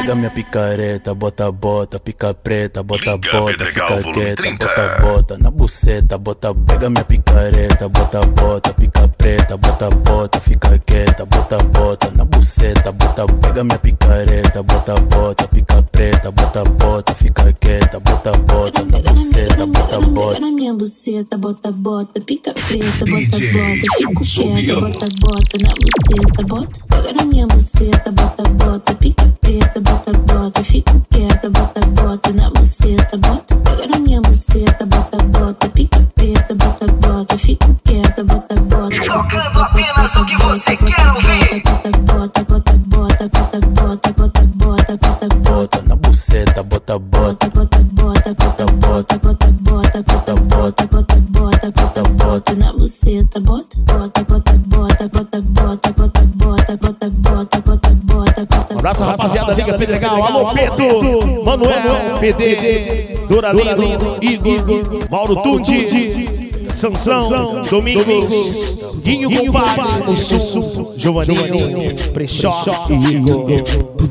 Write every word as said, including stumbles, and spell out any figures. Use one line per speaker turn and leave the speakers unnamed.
Pega minha picareta, bota bota, pica preta, bota bota, fica quieta, bota bota na buceta, bota. Pega minha picareta, bota bota, pica preta, bota bota, fica quieta, bota bota na buceta, bota. Pega minha picareta, bota bota, pica preta, bota bota, fica quieta, bota bota na buceta, bota bota.
Pega na minha buceta, bota bota, pica preta, bota bota, fico quieta, bota bota na buceta, bota. Pega na minha buceta, bota bota, pica preta, bota bota, fico quieta, bota bota na buceta, bota. Pega na minha buceta, bota bota, pica preta, bota bota, fico quieta, bota bota.
Tocando apenas o que você quer ouvir.
Bota bota, bota bota, bota bota, bota bota, bota
Bota na buceta, bota bota,
bota bota, bota bota, bota bota, bota bota, bota bota, bota bota na buceta, bota bota, bota bota, bota bota, bota bota, bota bota, bota bota, bota.
Um abraço, rapaziada, Liga Pedregal. Alô, Pedro, Manuel, P D, Doralino, Igor, Mauro Tundi, Sansão, Domingos, Guinho Compadre, o Sul, Giovanninho, Prechó e Igor.